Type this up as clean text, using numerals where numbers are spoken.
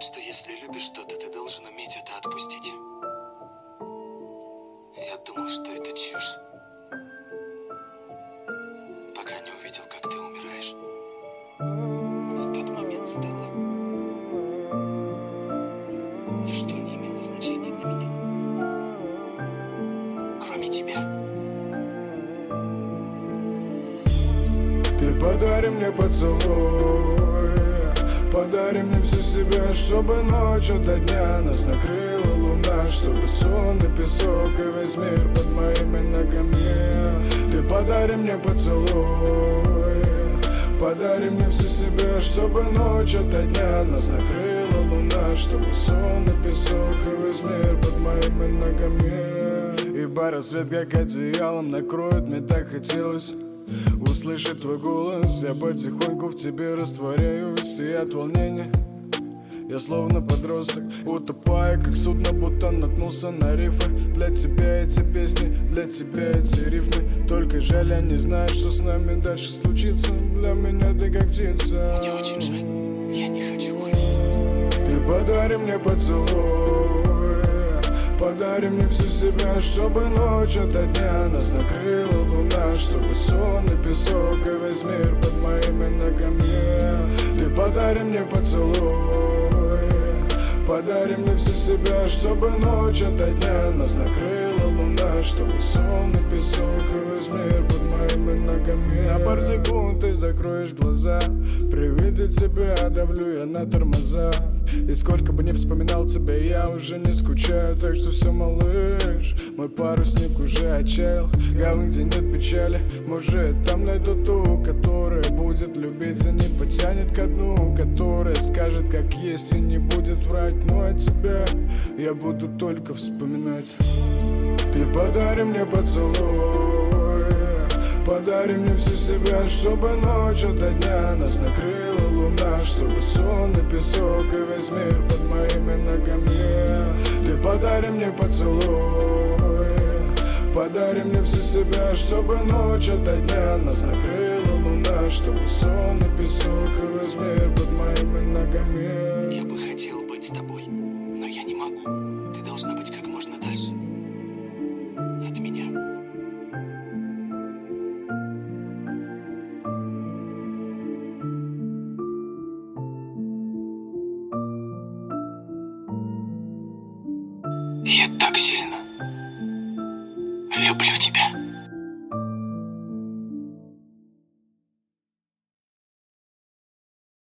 что если любишь что-то, ты должен уметь это отпустить. Я думал, что это чушь, пока не увидел, как ты умираешь. В тот момент стало... Ничто не имело значения для меня, кроме тебя. Ты подари мне поцелуй, подари мне всю себя, чтобы ночь ото дня нас накрыла луна, чтобы сон и песок и весь мир под моими ногами. Ты подари мне поцелуй, подари мне всю себя, чтобы ночь ото дня нас накрыла луна, чтобы сон и песок и весь мир под моими ногами. Ибо рассвет как одеялом накроет, мне так хотелось услышать твой голос. Я потихоньку в тебе растворяюсь, и от волнения я словно подросток, утопая, как судно, будто наткнулся на рифы. Для тебя эти песни, для тебя эти рифмы. Только жаль, я не знаю, что с нами дальше случится. Для меня ты как птица. Мне очень жаль, я не хочу больше. Ты подари мне поцелуй, подари мне всю себя, чтобы ночь ото дня нас накрыла луна, чтобы сон и песок и весь мир под моими ногами. Ты подари мне поцелуй, подари мне всю себя, чтобы ночь ото дня нас накрыла луна, чтобы сон и песок и весь мир под моими ногами. На пару секунд ты закроешь глаза, при виде тебя давлю я на тормоза. И сколько бы ни вспоминал тебя, я уже не скучаю. Так что все, малыш, мой парусник уже отчаял. Гавань, где нет печали, может там найду ту, которая будет любить и не потянет ко дну, которая скажет как есть и не будет врать. Ну а тебя я буду только вспоминать. Ты подари мне поцелуй, подари мне всю себя, чтобы ночь ото дня нас накрыла луна, чтобы сон и песок и весь мир под моими ногами. Ты подари мне поцелуй, подари мне всю себя, чтобы ночь ото дня нас накрыла луна, чтобы сон и песок и весь мир под моими ногами. Я бы хотел быть с тобой, но я не могу. Ты должна быть как можно дальше от меня. Я так сильно люблю тебя.